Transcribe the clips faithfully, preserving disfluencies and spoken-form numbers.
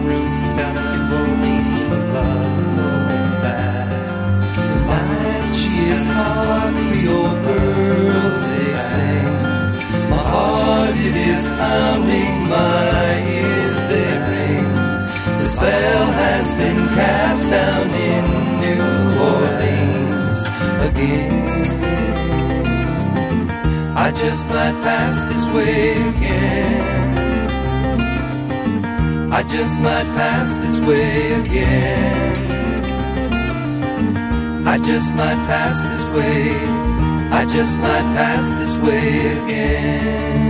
route down to New Orleans, the buzz is flowing fast. Tonight she is hard, Creole girls they sing. My heart it is pounding, my ears they ring. The spell has been cast down in New Orleans again. I just might pass this way again. I just might pass this way again. I just might pass this way. I just might pass this way again.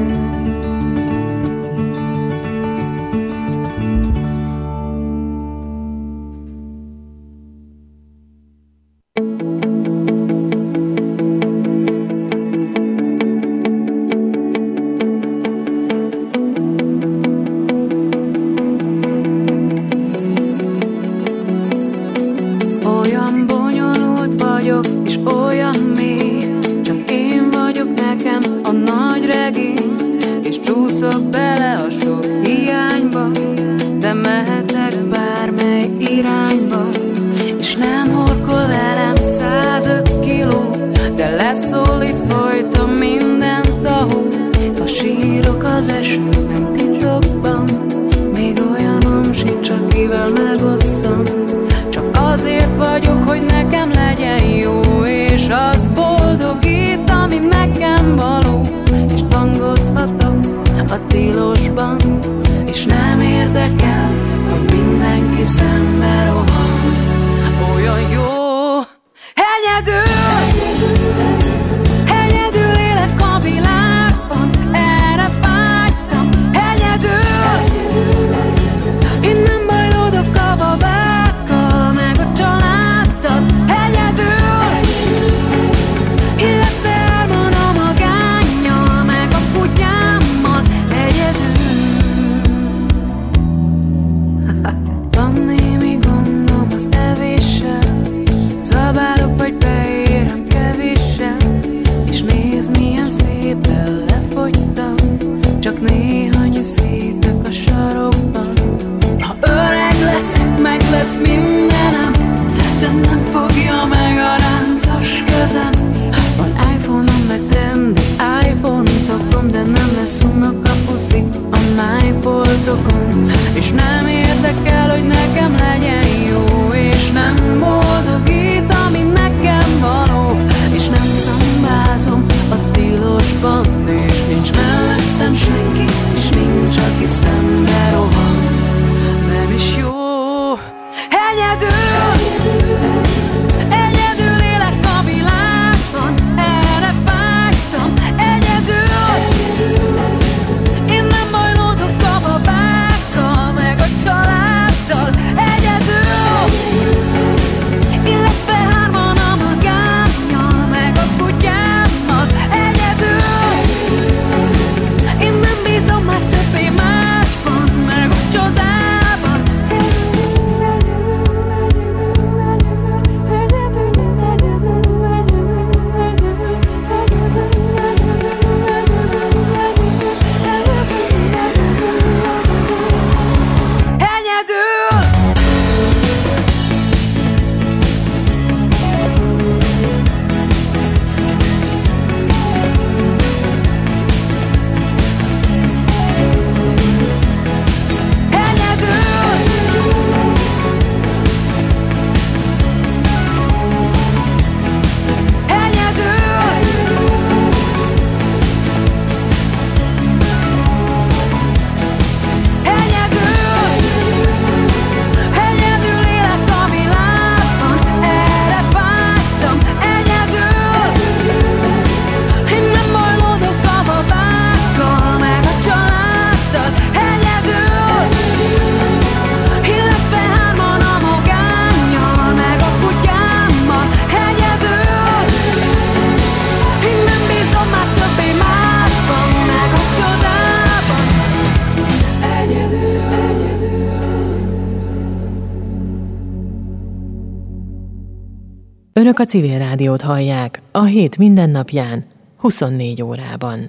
Önök a Civil Rádiót hallják a hét mindennapján, huszonnégy órában.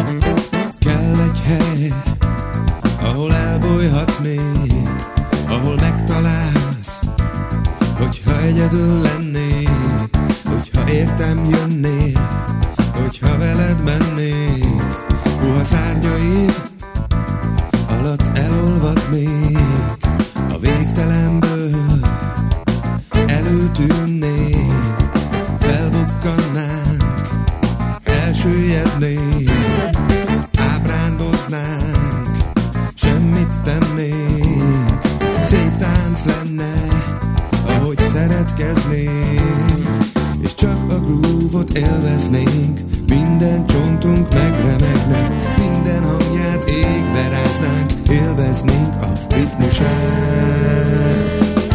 Kell egy hely, ahol elbolyhatnék, ahol megtalálsz, hogyha egyedül lennék, hogyha értem jönnék, hogyha veled mennék, puha szárnyaid alatt elolvadnék, a végtelenből előtűnnék, felbukkannánk, elsüllyednék, ábrándoznánk, semmit tennénk, szép tánc lenne, ahogy szeretkeznénk, és csak a grúvot élveznénk, minden csontunk megremegne, minden hangját égbe ráznánk, élveznénk a ritmusát.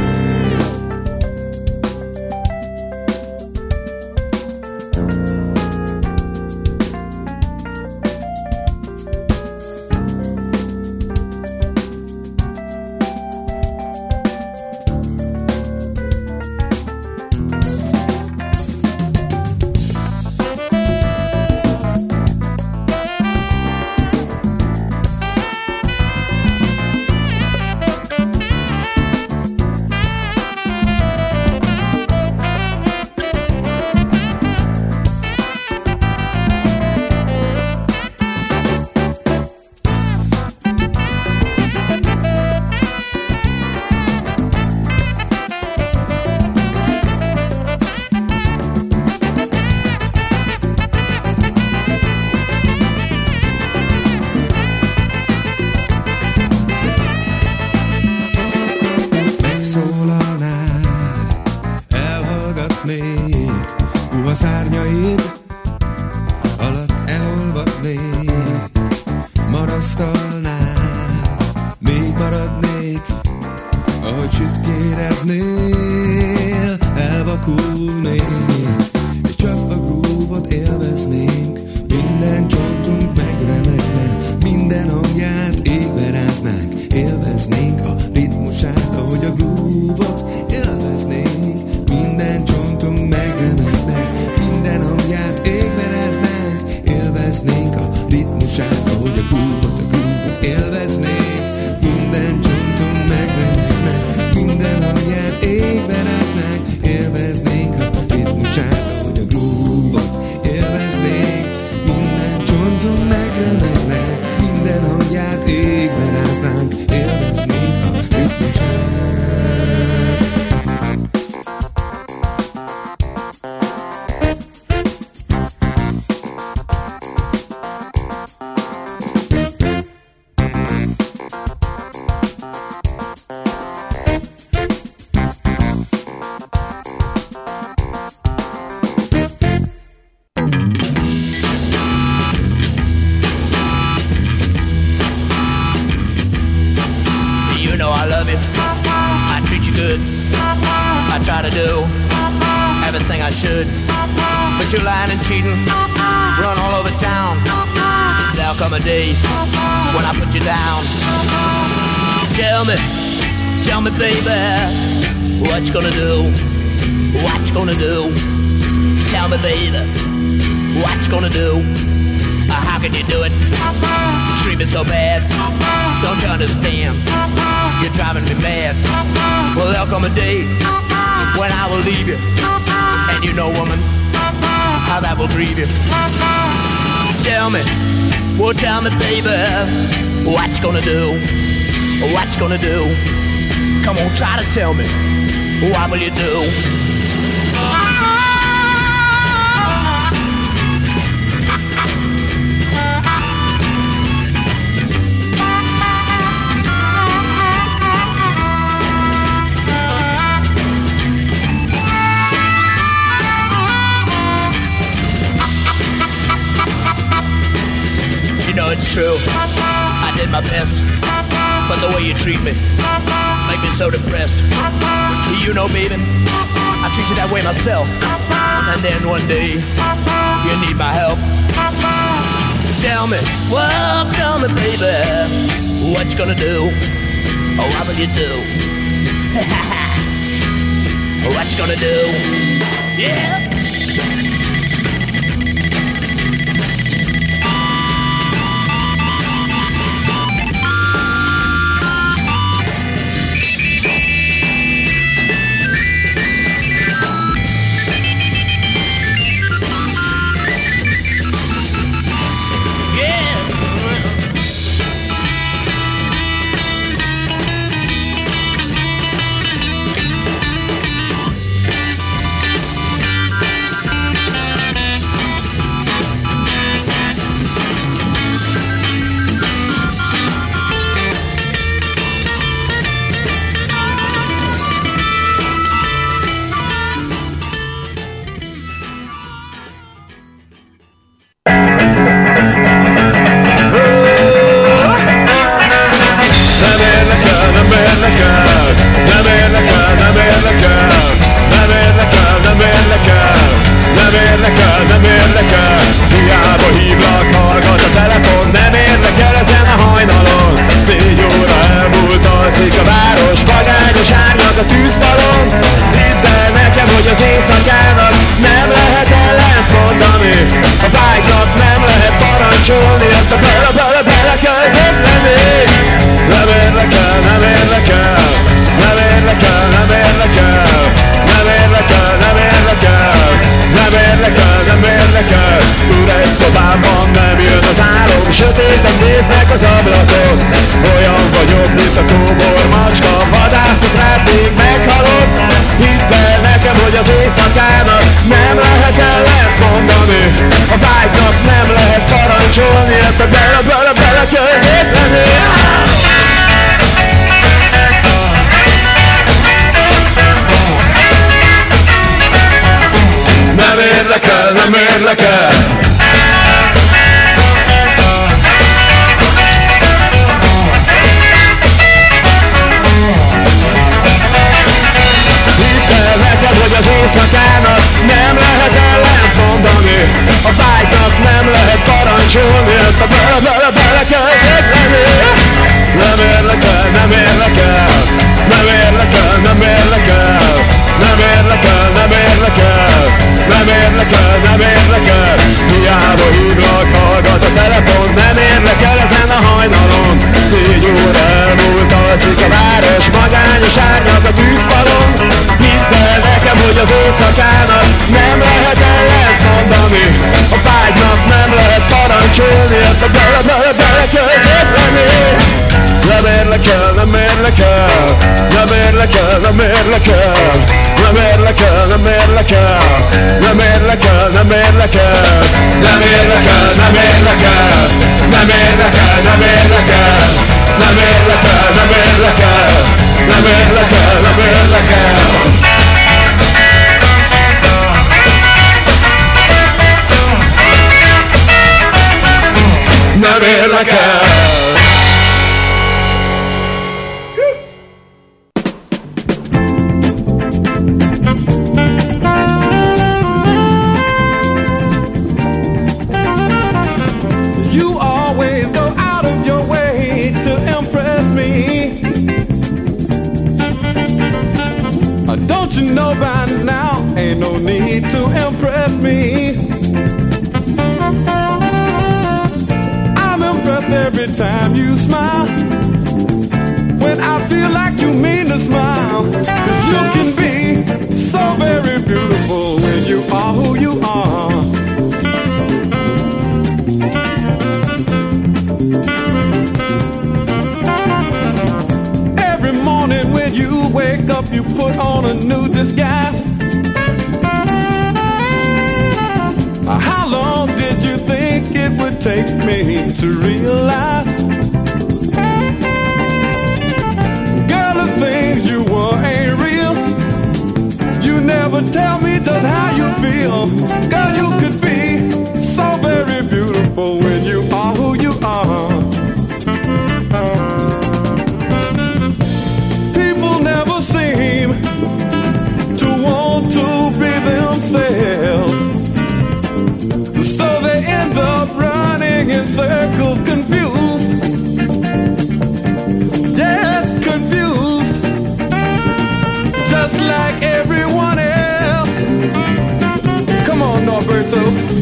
Tell me, what will you do? You know it's true, I did my best, but the way you treat me make me so depressed. You know, baby, I treat you that way myself. And then one day, you need my help. Tell me, well, tell me, baby, what you gonna do? Or what will you do? What you gonna do? Yeah. éjszakának nem lehet ellent mondani, a vágynak nem lehet parancsolni, ebbe bele-bele-bele kell lépni. Nem érdekel, nem érdekel. Neked, hogy az éjszakának nem lehet ellent mondani, a vágynak nem lehet parancsolni, ebbe bele-bele-bele kell lépni. Nem érdekel, nem érdekel, nem érdekel, nem érdekel, nem érdekel, nem érdekel, nem érdekel, nem érdekel. Hiába hívlak, hallgat a telefon, nem érdekel ezen a hajnalon. Négy óra elmúlt, alszik a város, magányos árnyak a tűzfalon. Hidd el nekem, hogy az éjszakának nem lehet ellent mondani, a vágynak nem lehet parancsolni, ebbe bele-bele-bele kell lépni. Nem érdekel, nem érdekel, nem érdekel, nem érdekel, nem érdekel, nem érdekel, nem érdekel, nem érdekel, nem érdekel, nem érdekel, nem érdekel, nem érdekel, nem érdekel, nem érdekel, nem érdekel, nem érdekel. Nem érdekel. Don't you know by now, ain't no need to impress me. I'm impressed every time you smile, when I feel like you mean to smile. 'Cause you can be so very beautiful when you are who you are. Every morning when you wake up, you put on a new disguise. How long did you think it would take me to realize, girl, the things you were ain't real? You never tell me just how you feel. Girl, you could be so very beautiful when you are who you are. People never seem to want to be themselves, so they end up running in circles, confused. Yes, confused, just like everyone else. Come on, Norberto.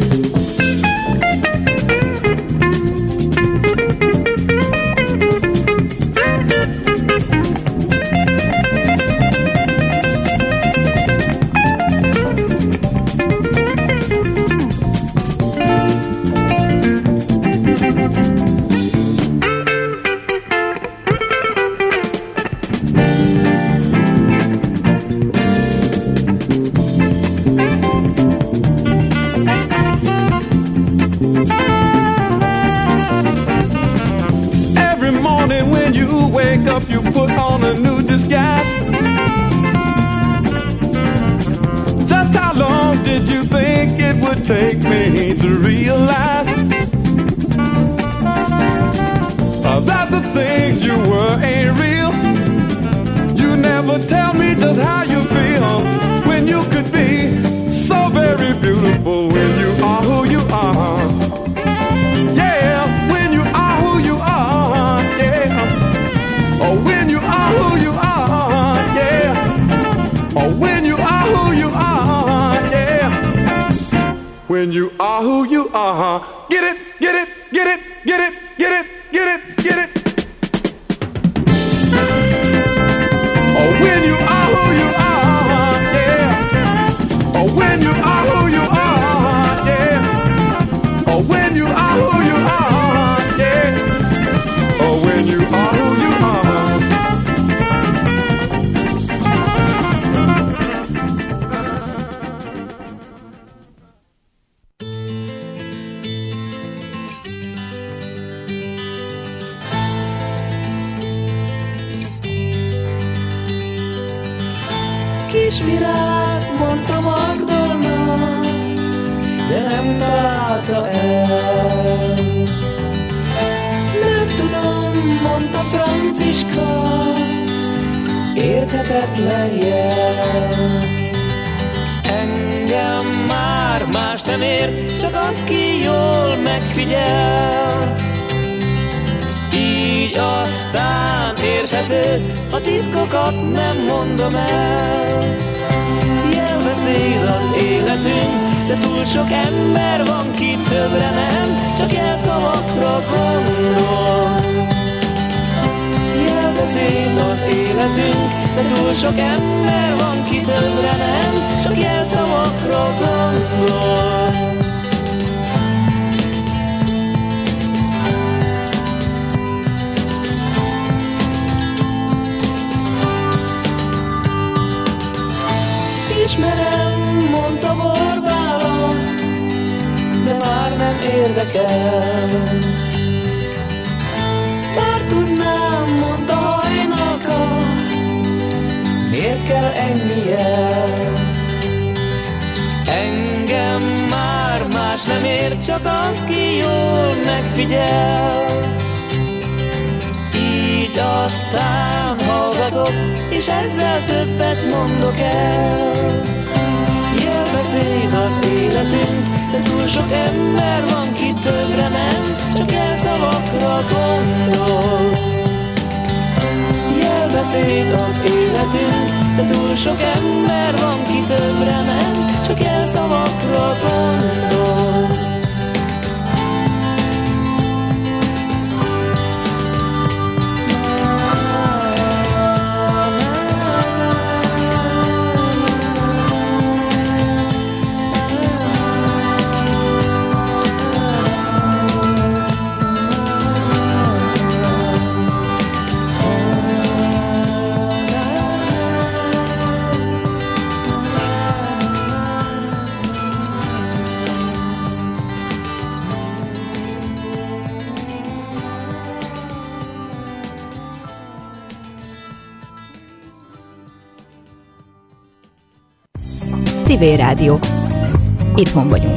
Take me to realize uh, that the things you were ain't real. You never tell me just how you feel when you could be so very beautiful when you are who you are. Yeah, when you are who you are. Yeah, or when you are who you are. Yeah, or when you are who you are. Yeah. When you are who you are. Get it, get it, get it, get it, get it, get it, get it. Oh, when you are who you are, yeah. Oh, when you are who you are, yeah. Oh, when you are who you are, yeah. Oh, when you are who you are. kis virág, mondta Magdolna, de nem találta el. Nem tudom, mondta Franciska, érthetetlen jel. Engem már más nem ér, csak az, ki jól megfigyel. Így aztán érthető, a titkokat nem mondom el. Jelbeszéd az életünk, de túl sok ember van, ki többre nem, csak jelszavakra gondol. Jelbeszéd az életünk, de túl sok ember van, ki többre nem, csak jelszavakra gondol. Ismerem, mondta Borbála, de már nem érdekel. Már tudnám, mondta Hajnalka, miért kell ennyi jel. Engem már más nem ér, csak az, ki jól megfigyel. Így aztán hallgatok, és ezzel többet mondok el. Jelbeszéd az életünk, de túl sok ember van, ki többre nem, csak jelszavakra gondol. Jelbeszéd az életünk, de túl sok ember van, ki többre nem, csak jelszavakra gondol. Civil Rádió. Itthon vagyunk.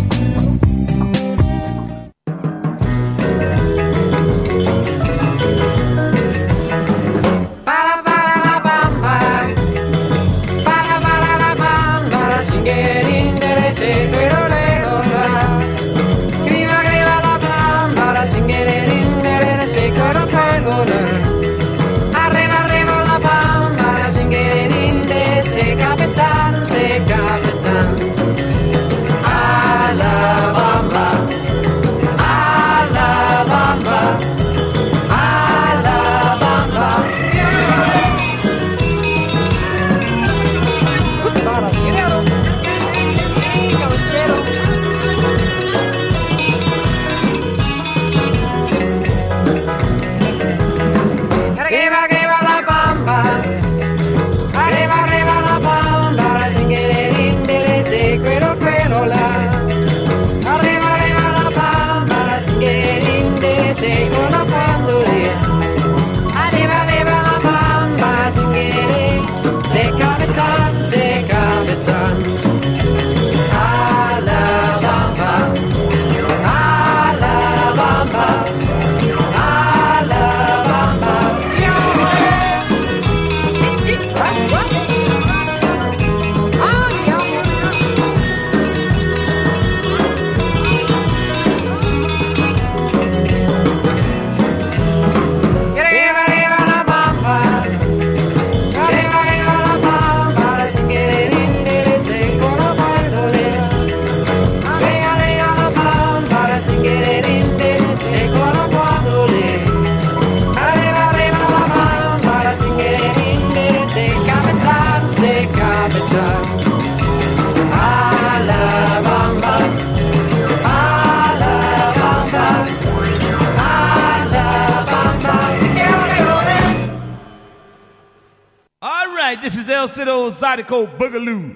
This is El Cido Zydeco Boogaloo.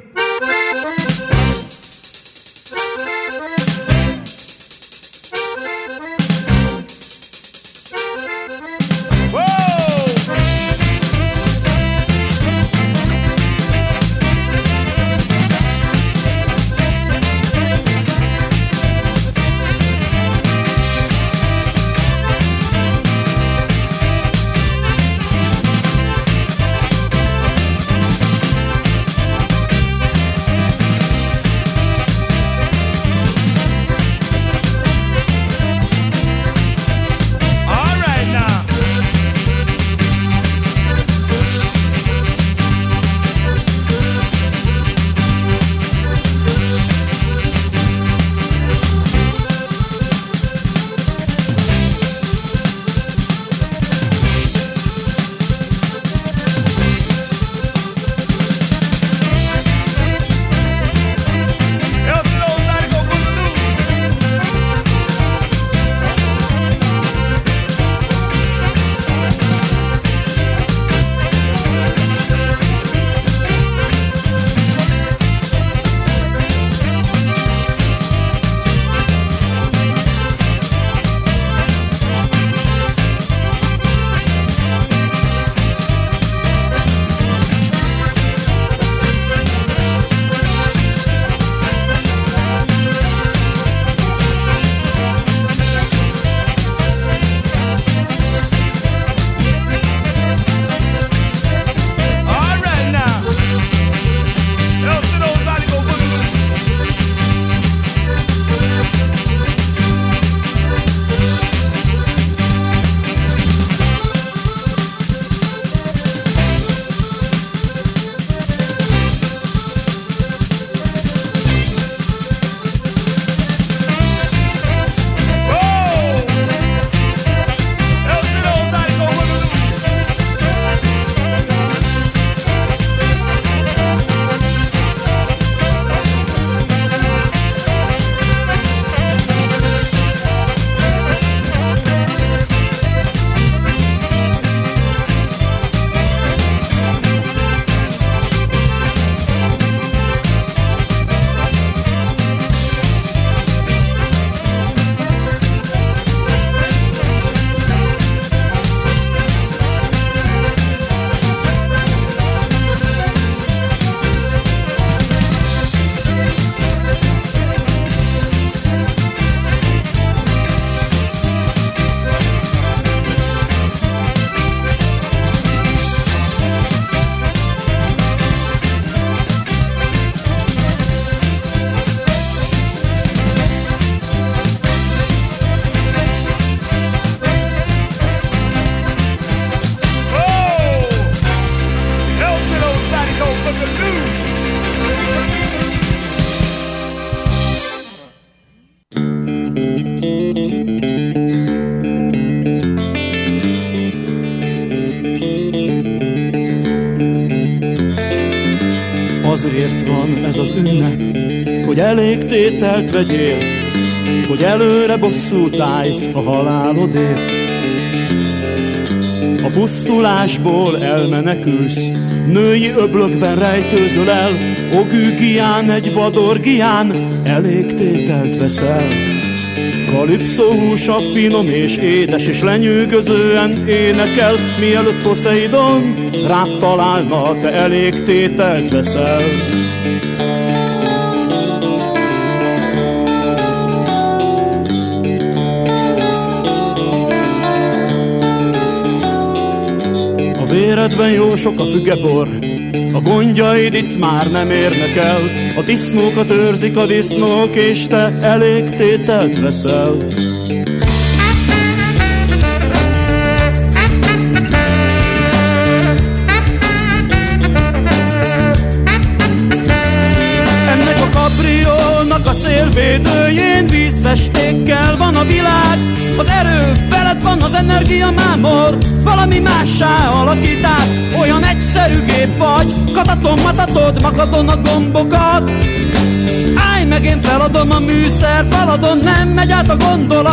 Whoa! azért van ez az ünnep, hogy elég tételt vegyél, hogy előre bosszút állj a halálodért. A pusztulásból elmenekülsz, női öblökben rejtőzöl el, ogűgián, egy vadorgián elég tételt veszel. Kalipszó húsa finom és édes, és lenyűgözően énekel, mielőtt Poseidon rád találna, te elég tételt veszel. A véredben jó sok a fügebor, a gondjaid itt már nem érnek el, a disznókat őrzik a disznók, és te elég tételt veszel. Ennek a kabriónak a szélvédőjén vízfestékkel van a világ, az erő veled van, az energia mámor, valami mássá alakít át, olyan egyszerű gép vagy, kataton matatod magadon a gombokat. Állj meg, én feladom a műszer, feladom, nem megy át a gondolat.